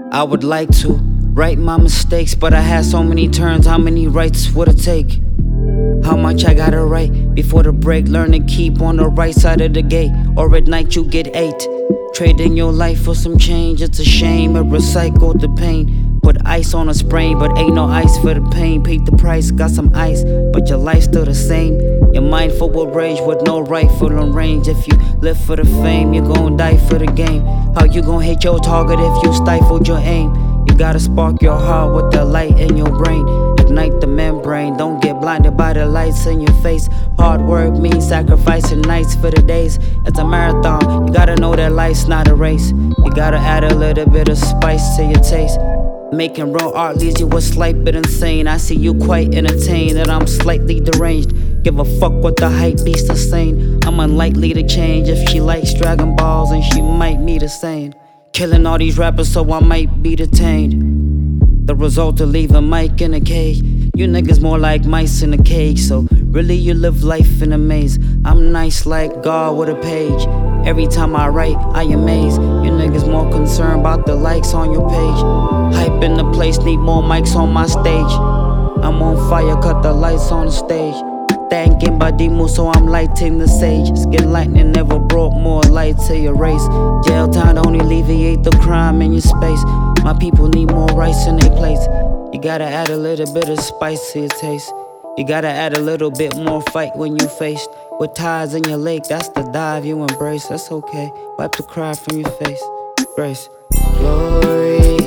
I would like to right my mistakes, but I had so many turns. How many rights would it take? How much I gotta write before the break? Learn to keep on the right side of the gate, or at night you get 8. Trading your life for some change, it's a shame. It recycled the pain. Put ice on a sprain, but ain't no ice for the pain. Paid the price, got some ice, but your life's still the same. You're mindful with rage with no rifle on range. If you live for the fame, you're gon' die for the game. How you gon' hit your target if you stifled your aim? You gotta spark your heart with the light in your brain. Ignite the membrane, don't get blinded by the lights in your face. Hard work means sacrificing nights for the days. It's a marathon, you gotta know that life's not a race. You gotta add a little bit of spice to your taste. Making real art leaves you a slight bit insane. I see you quite entertained, and I'm slightly deranged. Give a fuck what the hype beast is saying. I'm unlikely to change. If she likes Dragon Balls, and she might meet a saying. Killing all these rappers so I might be detained. The result of leaving Mike in a cage. You niggas more like mice in a cage. So really you live life in a maze. I'm nice like God with a page. Every time I write, I amaze. You niggas more concerned about the likes on your page. Hype in the place, need more mics on my stage. I'm on fire, cut the lights on the stage. Thanking Badimu, so I'm lighting the sage. Skin lightning never brought more light to your race. Jail time don't alleviate the crime in your space. My people need more rice in their plates. You gotta add a little bit of spice to your taste. You gotta add a little bit more fight when you faced with tides in your lake. That's the dive you embrace. That's okay. Wipe the cry from your face. Grace. Glory.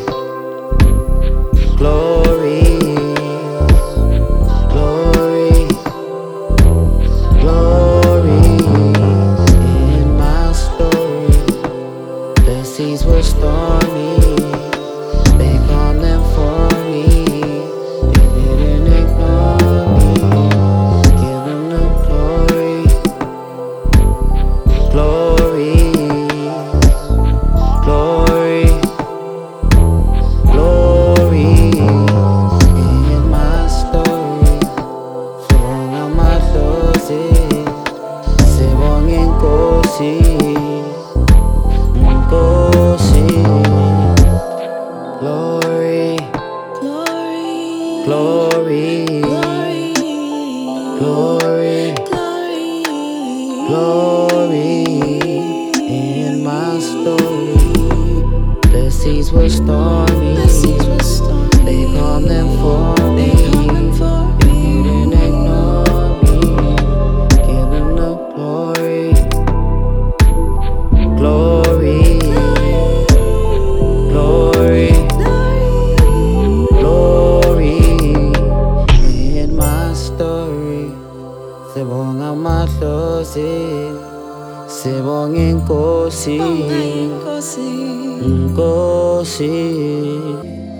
Glory. Glory. Glory. In my story, the seas were stormy. They calmed them for me. They didn't ignore me. Give them the glory. Glory. Glory. Glory. In my story. From all my doses. Sebongin kosi. Kosi. Glory, glory, glory, glory, glory, in my story. The seas were stormy, they calmed them for me. They didn't ignore me. Give them the glory, glory. Glory, glory, in my story. Sebong ang matlosin, sebongin kosi, kosi.